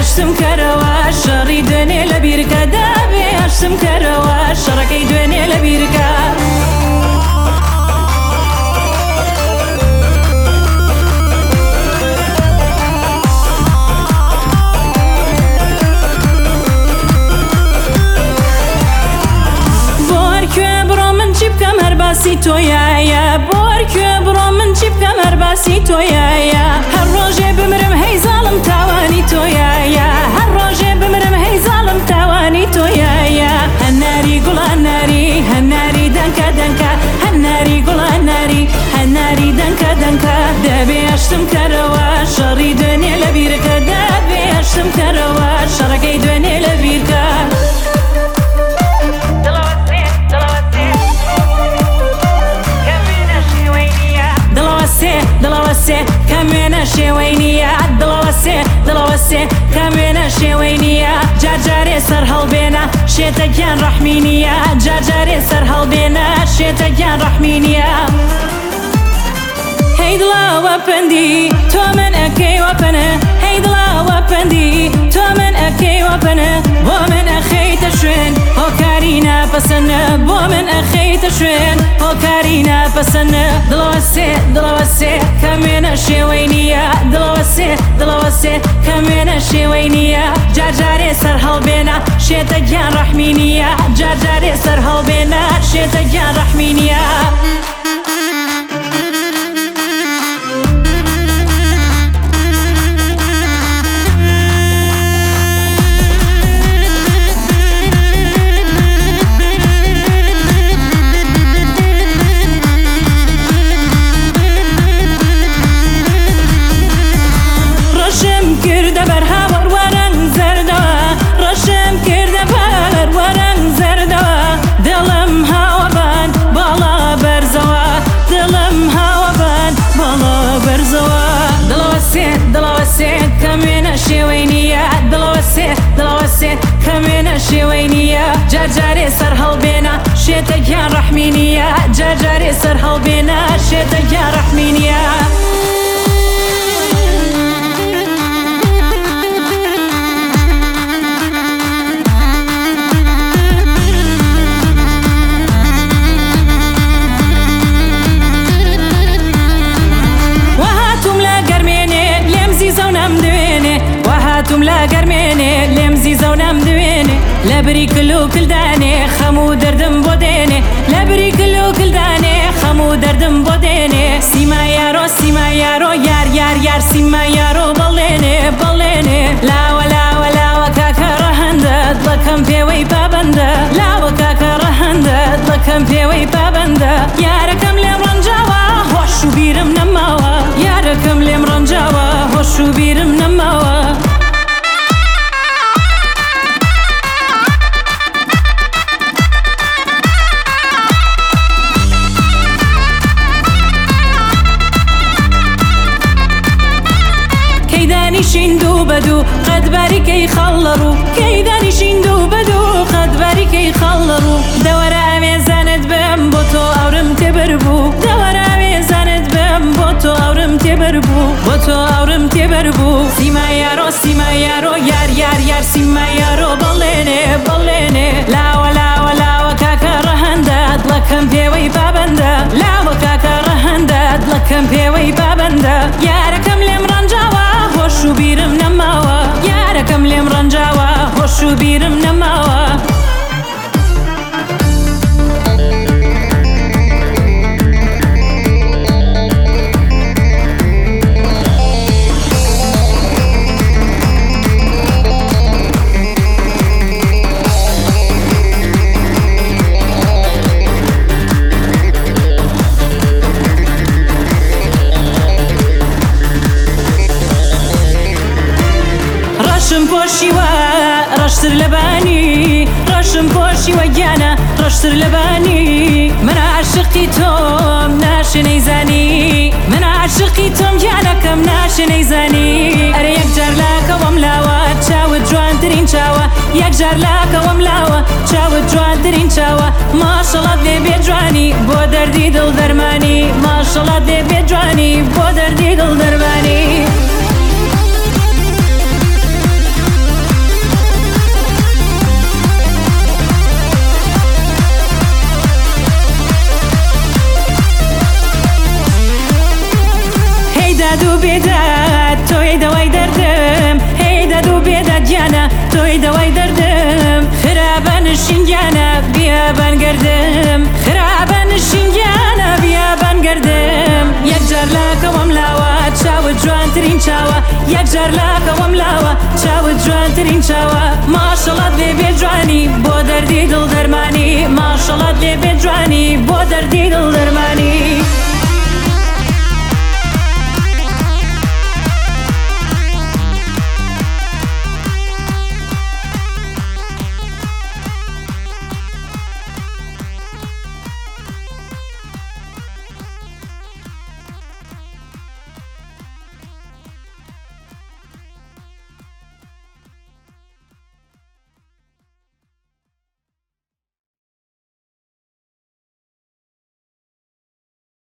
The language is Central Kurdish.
هەشتم کەرەوە شەڕی دوێنێ لە بیرکە دەبێ هەشتم کەرەوە شەڕەکەی دوێنێ لە بیرکە باسی تۆیایە بۆرکوێ بڕۆ من چی بکەم هەر باسی تۆیایە هەر ڕۆژێ بمرم هەی زاڵم تاوانی تۆیایە هەر ڕۆژێ بمرم هەی زاڵم تاوانی تۆیایە هەناری گوڵان ناری هەناری دەنکە دەنکە هەناری گوڵان ناری هەناری دەنکە دەنکە دەبێ هەشتم کەرەوە شەڕی دوێنێ لە بیرکە دەبێ هەشتم کەرەوە شەڕەکەی دوێنێ لە بیرکە دڵەوەسێ کەمێنە شێوەی نییە دڵەوەسێ کەمێنە شێوەی نییە جارجارێ سەر هەڵبێنە شێتە گیان ڕەحمی نییە جارجارێ سەر هەڵبێنە شێتە گیان ڕەحمی نییە هەی دڵاوە پەندی تۆ من ئەکەیوە پەنە هەی دڵاوە پەندی تۆ من ئەکەیوە پەنە بۆ من ئەخەیتە شوێن هۆکاری ناپەسەنە بۆ من ئەخەیتە شوێن هۆکاری ناپەسەنە دڵەوەسێ کەمێنە شێوەی نییە دڵەوەسێ کەمێنە شێوەی نییە جارجارێ سەر هەڵبێنە شێتە گیان ڕەحمی نییە جارجارێ سەر هەڵبێنە شێتە گیان ڕەحمی نییە کەمێنە شێوەی نییە دڵەوەسێ کەمێنە شێوەی نییە جارجارێ سەر هەڵبێنە شێتە گیان ڕەحمی نییە جارجارێ سەر هەڵبێنە شێتە گیان ڕەحمی نییە هاتوم لا گەرمێنێ لێم زیزە و نام دوێنێ لە بری کل و کلدانێ خەموو دەردم بۆ دێنێ لە بری کل و کلدانێ خەموو دەردم بۆ دێنێ سیما یارۆ یار سیما یارۆ بەڵێنێ لاوە کاکە ڕەهەندە دڵەکەم پێوەی پابەندە لاوە کاکە ڕەهەندە دڵەکەم پێوەی پابەندە یارەکەم لێم ڕەنجاوە هۆش و بیرم نەماوە یارەکەم لێم ڕەنجاوە هۆش و بیرم نەماوە شیندو بدو قد باریکەی خەڵڕوو کەیدانیشین دوو بەدو قەت باریکەی خەڵڕوو دەوەرە ئەمێزانت بم بۆ تۆ ئەورم تێبەر بوو دەوەرە ئەمێزانت بم بۆ تۆ ئەورم تێبەر بوو بۆ تۆ ئەورم تێبەر بوو سیما یارۆ یار سیما یارۆ بەڵێنێ لاوە کاکە ڕەهەندە دڵەکەم پێوەی پابەندە لاوە کاکە ڕەهەندە دڵەکەم پێوەی پابەندە یارەکەم لێم ڕەنجاوە هۆش و بیرم نەماوە یارەکەم لێم ڕەنجاوە هۆش و بیرم نەماوە ڕەشتر لەبانی ڕەشم پۆشیوە گیانە ڕەشتر لەبانی من عاشقی تۆم ناشنەی زانی من عاشقی تۆم گیانەکەم ناشنەی زانی ئەرە یەکجار لاکەوەم لاوە چاوت جوانترین چاوە یەکجار لاکەوەم لاوە چاوت جوانترین چاوە ماشەڵات لێ بێ جوانی بۆ دەردی دڵ دەرمانی ماشەڵات لێ بێ جوانی بۆ دەردی دڵ دەرمانی نشینگیانە بیابان گردم خراپە نشینگیانە بیابان گردم یەکجار لاکەوەم لاوە چاوت جوانترین چاوە یەکجار لاکەوەم لاوە چاوت جوانترین چاوە ماشەڵات لێ بێ جوانی بۆ دەردی دڵ دەرمانی ماشەڵات لێ بێ جوانی بۆ دەردی دڵ دەرمانی